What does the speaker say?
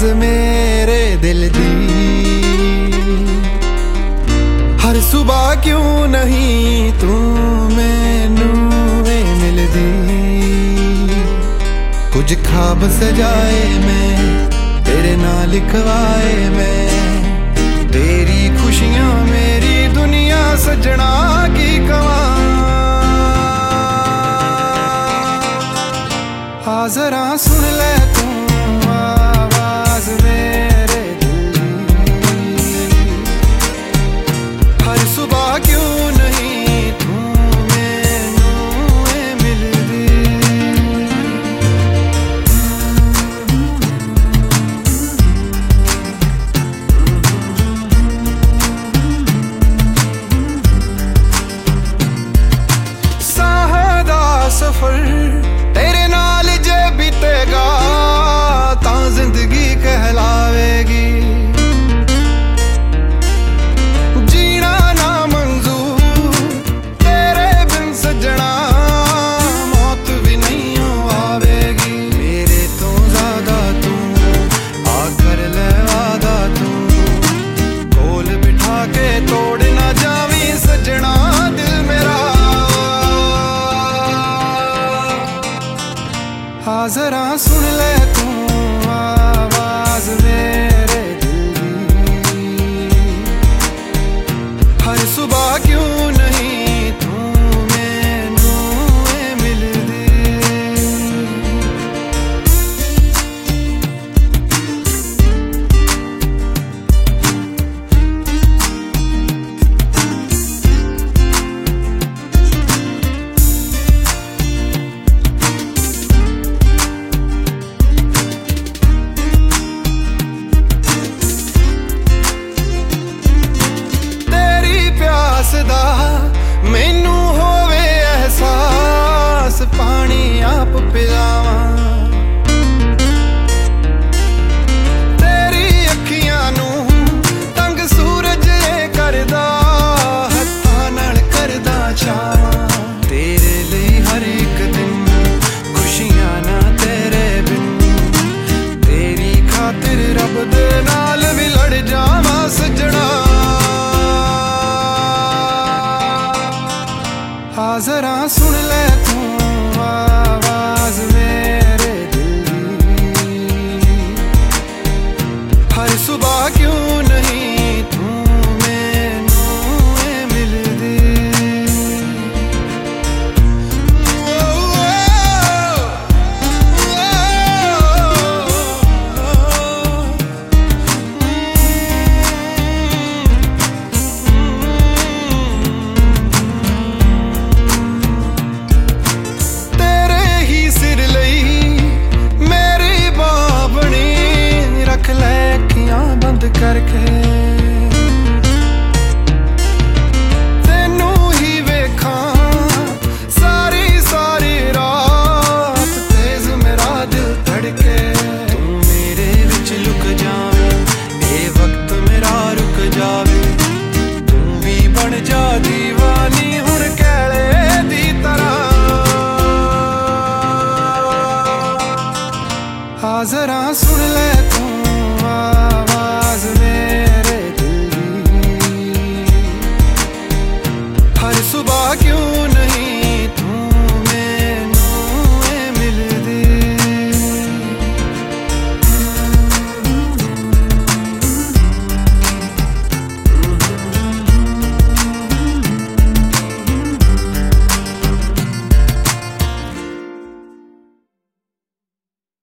आवाज मेरे दिल दी। हर सुबह क्यों नहीं तू मैनू मिलदी। कुछ ख्वाब सजाए मैं तेरे नाल लिखवाए मैं, तेरी खुशियां मेरी दुनिया सजना की कवां। आ जरा सुन ले तू आवाज मेरे दिल की। हर सुबह क्यों नहीं तू मैनू मिलदी। साह दा सफर तेरे नाल जे बीतेगा तां जिंदगी कहलावेगी। जीना ना मंजूर तेरे बिन सजना, मौत भी नहीं आवेगी। मेरे तो ज्यादा तू आकर ले वादा, तू कोल बिठा के तोड़ ना जावी सजना दिल मेरा। आ जरा सुन ले तू आवाज मेरे दिल की। हर सुबह क्यों नहीं तू मैनू मिलदी। मैनू होवे एहसास पानी आप पिलावां। तेरी अखियां नू तंग सूरज करदा, हत्थां नाल करदा छावां। तेरे लिए हर एक दिन खुशियां ना तेरे बिन, तेरी खातिर रब दे नाल भी लड़ जावां सजना। आ जरा सुन ले तू आवाज मेरे दिल की। हर सुबह क्यों नहीं तू मैनू मिलदी। करके